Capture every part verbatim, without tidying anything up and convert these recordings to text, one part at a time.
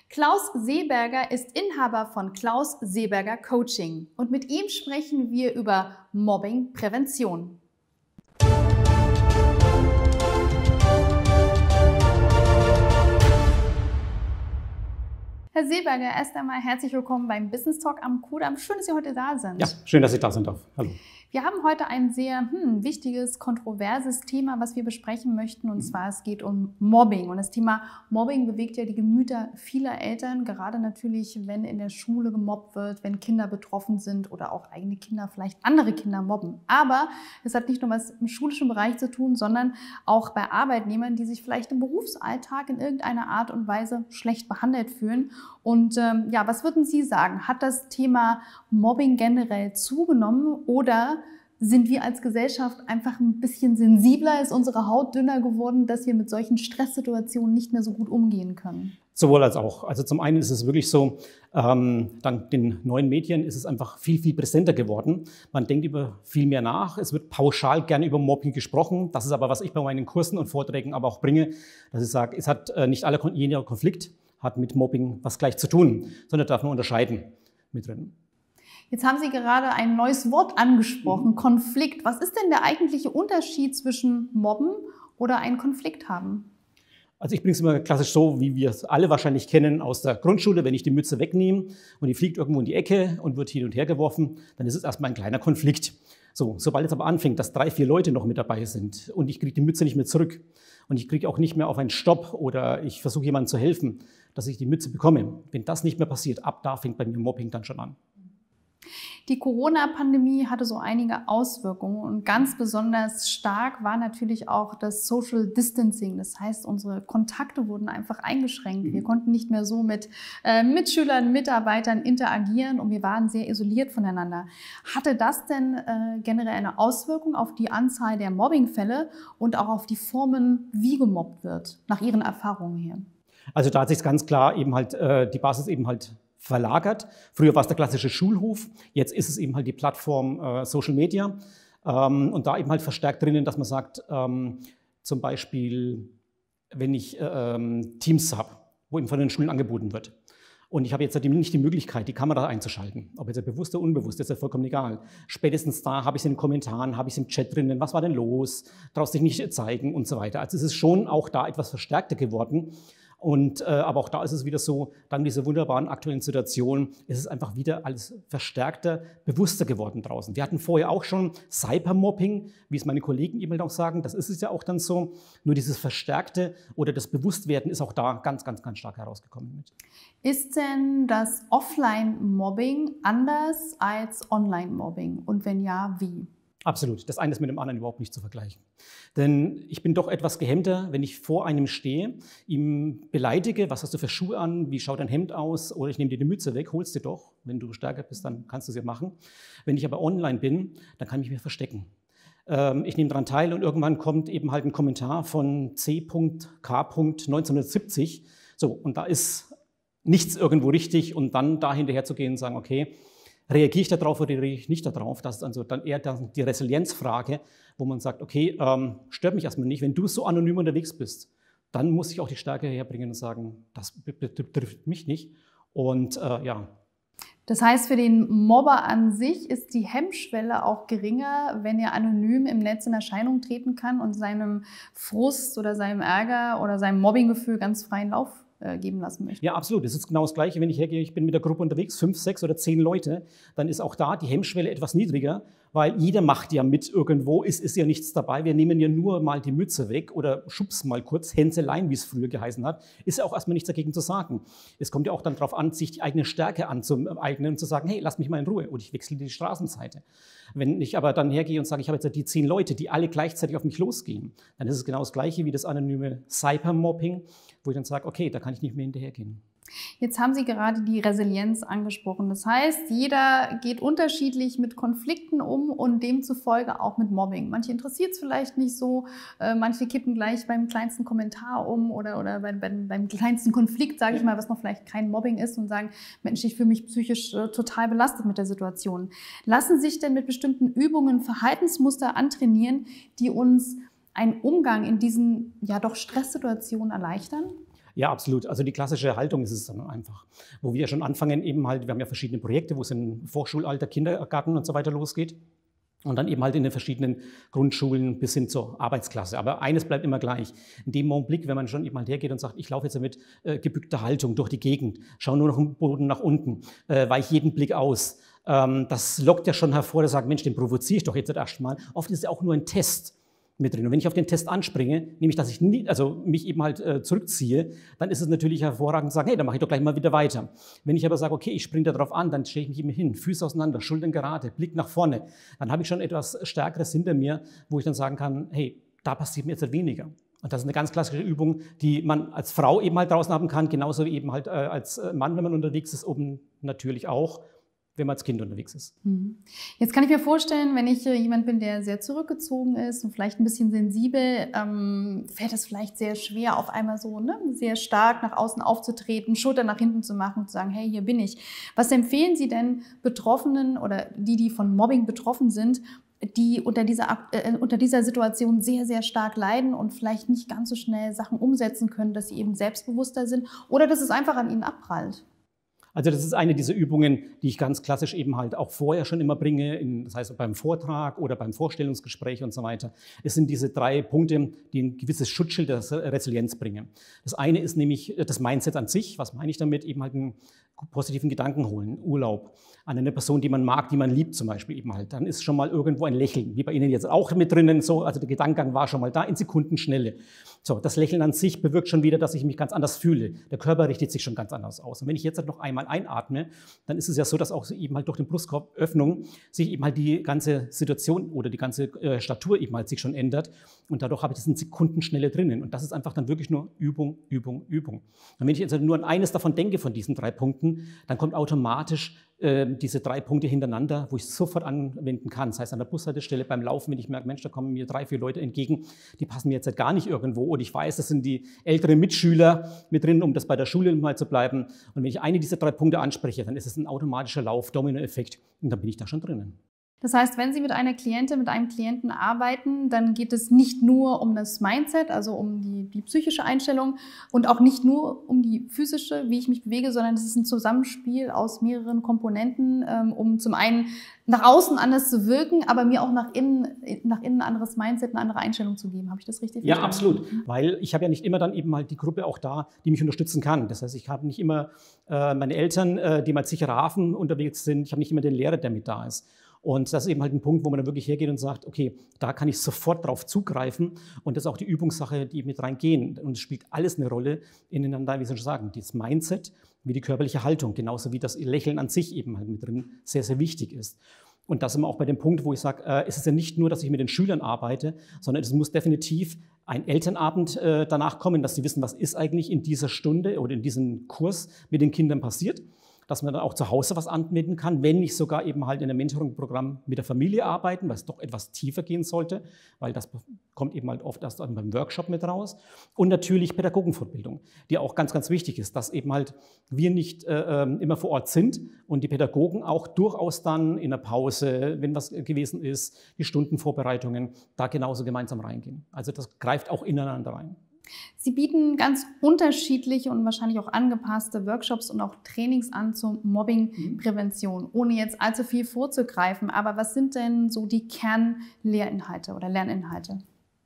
Klaus Seeberger ist Inhaber von Klaus Seeberger Coaching und mit ihm sprechen wir über Mobbingprävention. Herr Seeberger, erst einmal herzlich willkommen beim Business Talk am Kudamm. Schön, dass Sie heute da sind. Ja, schön, dass ich da sein darf. Hallo. Wir haben heute ein sehr hm, wichtiges, kontroverses Thema, was wir besprechen möchten. Und zwar, es geht um Mobbing. Und das Thema Mobbing bewegt ja die Gemüter vieler Eltern, gerade natürlich, wenn in der Schule gemobbt wird, wenn Kinder betroffen sind oder auch eigene Kinder vielleicht andere Kinder mobben. Aber es hat nicht nur was im schulischen Bereich zu tun, sondern auch bei Arbeitnehmern, die sich vielleicht im Berufsalltag in irgendeiner Art und Weise schlecht behandelt fühlen. Und ähm, ja, was würden Sie sagen? Hat das Thema Mobbing generell zugenommen oder sind wir als Gesellschaft einfach ein bisschen sensibler, ist unsere Haut dünner geworden, dass wir mit solchen Stresssituationen nicht mehr so gut umgehen können? Sowohl als auch. Also zum einen ist es wirklich so, ähm, dank den neuen Medien ist es einfach viel, viel präsenter geworden. Man denkt über viel mehr nach. Es wird pauschal gerne über Mobbing gesprochen. Das ist aber, was ich bei meinen Kursen und Vorträgen aber auch bringe, dass ich sage, es hat äh, nicht alle, jeder Konflikt hat mit Mobbing was gleich zu tun, sondern darf man unterscheiden mit drin. Jetzt haben Sie gerade ein neues Wort angesprochen, Konflikt. Was ist denn der eigentliche Unterschied zwischen Mobben oder einen Konflikt haben? Also ich bringe es immer klassisch so, wie wir es alle wahrscheinlich kennen aus der Grundschule. Wenn ich die Mütze wegnehme und die fliegt irgendwo in die Ecke und wird hin und her geworfen, dann ist es erstmal ein kleiner Konflikt. So, sobald es aber anfängt, dass drei, vier Leute noch mit dabei sind und ich kriege die Mütze nicht mehr zurück und ich kriege auch nicht mehr auf einen Stopp oder ich versuche jemandem zu helfen, dass ich die Mütze bekomme. Wenn das nicht mehr passiert, ab da fängt bei mir Mobbing dann schon an. Die Corona-Pandemie hatte so einige Auswirkungen und ganz besonders stark war natürlich auch das Social Distancing. Das heißt, unsere Kontakte wurden einfach eingeschränkt. Wir konnten nicht mehr so mit äh, Mitschülern, Mitarbeitern interagieren und wir waren sehr isoliert voneinander. Hatte das denn äh, generell eine Auswirkung auf die Anzahl der Mobbingfälle und auch auf die Formen, wie gemobbt wird, nach Ihren Erfahrungen her? Also da hat sich ganz klar eben halt äh, die Basis eben halt verlagert. Früher war es der klassische Schulhof, jetzt ist es eben halt die Plattform äh, Social Media ähm, und da eben halt verstärkt drinnen, dass man sagt, ähm, zum Beispiel, wenn ich äh, Teams habe, wo eben von den Schulen angeboten wird und ich habe jetzt nicht die Möglichkeit, die Kamera einzuschalten, ob jetzt bewusst oder unbewusst, ist ja vollkommen egal. Spätestens da habe ich es in den Kommentaren, habe ich es im Chat drinnen, was war denn los, traust dich nicht zeigen und so weiter. Also es ist schon auch da etwas verstärkter geworden. Und, äh, aber auch da ist es wieder so, dank dieser wunderbaren aktuellen Situation ist es einfach wieder alles verstärkter, bewusster geworden draußen. Wir hatten vorher auch schon Cybermobbing, wie es meine Kollegen eben auch sagen, das ist es ja auch dann so. Nur dieses Verstärkte oder das Bewusstwerden ist auch da ganz, ganz, ganz stark herausgekommen mit. Ist denn das Offline-Mobbing anders als Online-Mobbing? Und wenn ja, wie? Absolut. Das eine ist mit dem anderen überhaupt nicht zu vergleichen. Denn ich bin doch etwas gehemmter, wenn ich vor einem stehe, ihm beleidige, was hast du für Schuhe an, wie schaut dein Hemd aus oder ich nehme dir die Mütze weg, holst dir doch. Wenn du stärker bist, dann kannst du es ja machen. Wenn ich aber online bin, dann kann ich mich verstecken. Ich nehme daran teil und irgendwann kommt eben halt ein Kommentar von C K neunzehnhundertsiebzig. So, und da ist nichts irgendwo richtig und dann da hinterher zu gehen und sagen, okay, reagiere ich darauf oder reagiere ich nicht darauf? Das ist also dann eher die Resilienzfrage, wo man sagt, okay, ähm, stört mich erstmal nicht. Wenn du so anonym unterwegs bist, dann muss ich auch die Stärke herbringen und sagen, das betrifft mich nicht. Und äh, ja. Das heißt, für den Mobber an sich ist die Hemmschwelle auch geringer, wenn er anonym im Netz in Erscheinung treten kann und seinem Frust oder seinem Ärger oder seinem Mobbinggefühl ganz freien Lauf geben lassen möchte. Ja, absolut. Das ist genau das Gleiche, wenn ich hergehe, ich bin mit der Gruppe unterwegs, fünf, sechs oder zehn Leute, dann ist auch da die Hemmschwelle etwas niedriger, weil jeder macht ja mit irgendwo, es ist ja nichts dabei, wir nehmen ja nur mal die Mütze weg oder schubsen mal kurz, Hänselein, wie es früher geheißen hat, ist ja auch erstmal nichts dagegen zu sagen. Es kommt ja auch dann darauf an, sich die eigene Stärke anzueignen und zu sagen, hey, lass mich mal in Ruhe und ich wechsle die Straßenseite. Wenn ich aber dann hergehe und sage, ich habe jetzt die zehn Leute, die alle gleichzeitig auf mich losgehen, dann ist es genau das Gleiche wie das anonyme Cybermobbing, wo ich dann sage, okay, da kann ich nicht mehr hinterhergehen. Jetzt haben Sie gerade die Resilienz angesprochen. Das heißt, jeder geht unterschiedlich mit Konflikten um und demzufolge auch mit Mobbing. Manche interessiert es vielleicht nicht so, äh, manche kippen gleich beim kleinsten Kommentar um oder, oder beim, beim, beim kleinsten Konflikt, sage ich mal, was noch vielleicht kein Mobbing ist und sagen, Mensch, ich fühle mich psychisch äh, total belastet mit der Situation. Lassen sich denn mit bestimmten Übungen Verhaltensmuster antrainieren, die uns einen Umgang in diesen ja doch Stresssituationen erleichtern? Ja, absolut. Also die klassische Haltung ist es dann einfach, wo wir schon anfangen, eben halt, wir haben ja verschiedene Projekte, wo es in Vorschulalter, Kindergarten und so weiter losgeht. Und dann eben halt in den verschiedenen Grundschulen bis hin zur Arbeitsklasse. Aber eines bleibt immer gleich. In dem Augenblick, wenn man schon eben halt hergeht und sagt, ich laufe jetzt mit äh, gebückter Haltung durch die Gegend, schaue nur noch im Boden nach unten, äh, weiche jeden Blick aus, ähm, das lockt ja schon hervor, der sagt, Mensch, den provoziere ich doch jetzt erst mal. Oft ist es ja auch nur ein Test mit drin. Und wenn ich auf den Test anspringe, nämlich dass ich nie, also mich eben halt äh, zurückziehe, dann ist es natürlich hervorragend zu sagen, hey, dann mache ich doch gleich mal wieder weiter. Wenn ich aber sage, okay, ich springe da drauf an, dann stehe ich mich immer hin, Füße auseinander, Schultern gerade, Blick nach vorne, dann habe ich schon etwas Stärkeres hinter mir, wo ich dann sagen kann, hey, da passiert mir jetzt weniger. Und das ist eine ganz klassische Übung, die man als Frau eben halt draußen haben kann, genauso wie eben halt äh, als Mann, wenn man unterwegs ist, oben natürlich auch, wenn man als Kind unterwegs ist. Jetzt kann ich mir vorstellen, wenn ich jemand bin, der sehr zurückgezogen ist und vielleicht ein bisschen sensibel, ähm, fällt es vielleicht sehr schwer, auf einmal so ne, sehr stark nach außen aufzutreten, Schulter nach hinten zu machen und zu sagen, hey, hier bin ich. Was empfehlen Sie denn Betroffenen oder die, die von Mobbing betroffen sind, die unter dieser, äh, unter dieser Situation sehr, sehr stark leiden und vielleicht nicht ganz so schnell Sachen umsetzen können, dass sie eben selbstbewusster sind oder dass es einfach an ihnen abprallt? Also das ist eine dieser Übungen, die ich ganz klassisch eben halt auch vorher schon immer bringe, in, das heißt beim Vortrag oder beim Vorstellungsgespräch und so weiter. Es sind diese drei Punkte, die ein gewisses Schutzschild der Resilienz bringen. Das eine ist nämlich das Mindset an sich. Was meine ich damit? Eben halt einen positiven Gedanken holen, Urlaub, an eine Person, die man mag, die man liebt zum Beispiel eben halt. Dann ist schon mal irgendwo ein Lächeln, wie bei Ihnen jetzt auch mit drinnen, so, also der Gedankengang war schon mal da in Sekundenschnelle. So, das Lächeln an sich bewirkt schon wieder, dass ich mich ganz anders fühle. Der Körper richtet sich schon ganz anders aus. Und wenn ich jetzt halt noch einmal einatme, dann ist es ja so, dass auch eben halt durch den Brustkorböffnung sich eben halt die ganze Situation oder die ganze äh, Statur eben halt sich schon ändert. Und dadurch habe ich das in Sekundenschnelle drinnen. Und das ist einfach dann wirklich nur Übung, Übung, Übung. Und wenn ich jetzt nur an eines davon denke, von diesen drei Punkten, dann kommt automatisch äh, diese drei Punkte hintereinander, wo ich es sofort anwenden kann. Das heißt, an der Bushaltestelle beim Laufen, wenn ich merke, Mensch, da kommen mir drei, vier Leute entgegen, die passen mir jetzt halt gar nicht irgendwo. Und ich weiß, das sind die älteren Mitschüler mit drin, um das bei der Schule mal zu bleiben. Und wenn ich eine dieser drei Punkte anspreche, dann ist es ein automatischer Lauf, Dominoeffekt. Und dann bin ich da schon drinnen. Das heißt, wenn Sie mit einer Klientin, mit einem Klienten arbeiten, dann geht es nicht nur um das Mindset, also um die, die psychische Einstellung und auch nicht nur um die physische, wie ich mich bewege, sondern es ist ein Zusammenspiel aus mehreren Komponenten, ähm, um zum einen nach außen anders zu wirken, aber mir auch nach innen, nach innen ein anderes Mindset, eine andere Einstellung zu geben. Habe ich das richtig verstanden? Ja, absolut. Weil ich habe ja nicht immer dann eben halt die Gruppe auch da, die mich unterstützen kann. Das heißt, ich habe nicht immer äh, meine Eltern, äh, die mal sicherer Hafen unterwegs sind. Ich habe nicht immer den Lehrer, der mit da ist. Und das ist eben halt ein Punkt, wo man dann wirklich hergeht und sagt, okay, da kann ich sofort drauf zugreifen. Und das ist auch die Übungssache, die mit reingehen. Und es spielt alles eine Rolle ineinander, wie Sie schon sagen, das Mindset, wie die körperliche Haltung, genauso wie das Lächeln an sich eben halt mit drin sehr, sehr wichtig ist. Und das sind wir auch bei dem Punkt, wo ich sage, äh, es ist ja nicht nur, dass ich mit den Schülern arbeite, sondern es muss definitiv ein Elternabend äh, danach kommen, dass sie wissen, was ist eigentlich in dieser Stunde oder in diesem Kurs mit den Kindern passiert. Dass man dann auch zu Hause was anwenden kann, wenn nicht sogar eben halt in einem Mentoring-Programm mit der Familie arbeiten, weil es doch etwas tiefer gehen sollte, weil das kommt eben halt oft erst beim Workshop mit raus. Und natürlich Pädagogenfortbildung, die auch ganz, ganz wichtig ist, dass eben halt wir nicht äh, immer vor Ort sind und die Pädagogen auch durchaus dann in der Pause, wenn was gewesen ist, die Stundenvorbereitungen, da genauso gemeinsam reingehen. Also das greift auch ineinander rein. Sie bieten ganz unterschiedliche und wahrscheinlich auch angepasste Workshops und auch Trainings an zur Mobbingprävention, ohne jetzt allzu viel vorzugreifen. Aber was sind denn so die Kernlehrinhalte oder Lerninhalte?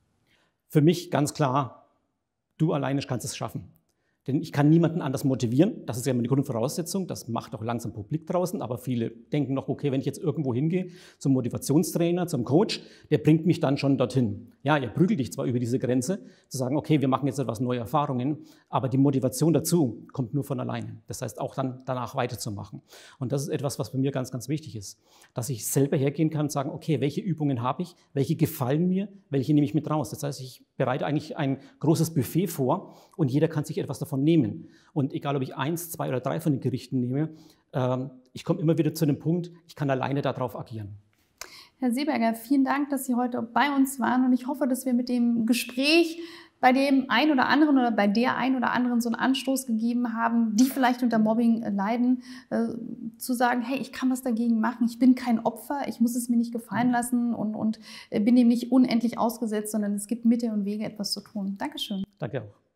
Für mich ganz klar, du alleine kannst es schaffen. Denn ich kann niemanden anders motivieren. Das ist ja immer die Grundvoraussetzung. Das macht auch langsam publik draußen. Aber viele denken noch, okay, wenn ich jetzt irgendwo hingehe, zum Motivationstrainer, zum Coach, der bringt mich dann schon dorthin. Ja, er prügelt dich zwar über diese Grenze, zu sagen, okay, wir machen jetzt etwas neue Erfahrungen, aber die Motivation dazu kommt nur von alleine. Das heißt, auch dann danach weiterzumachen. Und das ist etwas, was bei mir ganz, ganz wichtig ist. Dass ich selber hergehen kann und sagen, okay, welche Übungen habe ich, welche gefallen mir, welche nehme ich mit raus. Das heißt, ich bereite eigentlich ein großes Buffet vor und jeder kann sich etwas davon nehmen. Und egal, ob ich eins, zwei oder drei von den Gerichten nehme, ähm, ich komme immer wieder zu dem Punkt, ich kann alleine darauf agieren. Herr Seeberger, vielen Dank, dass Sie heute bei uns waren und ich hoffe, dass wir mit dem Gespräch bei dem einen oder anderen oder bei der einen oder anderen so einen Anstoß gegeben haben, die vielleicht unter Mobbing leiden, äh, zu sagen, hey, ich kann was dagegen machen, ich bin kein Opfer, ich muss es mir nicht gefallen lassen und, und bin dem nicht unendlich ausgesetzt, sondern es gibt Mittel und Wege, etwas zu tun. Dankeschön. Danke auch.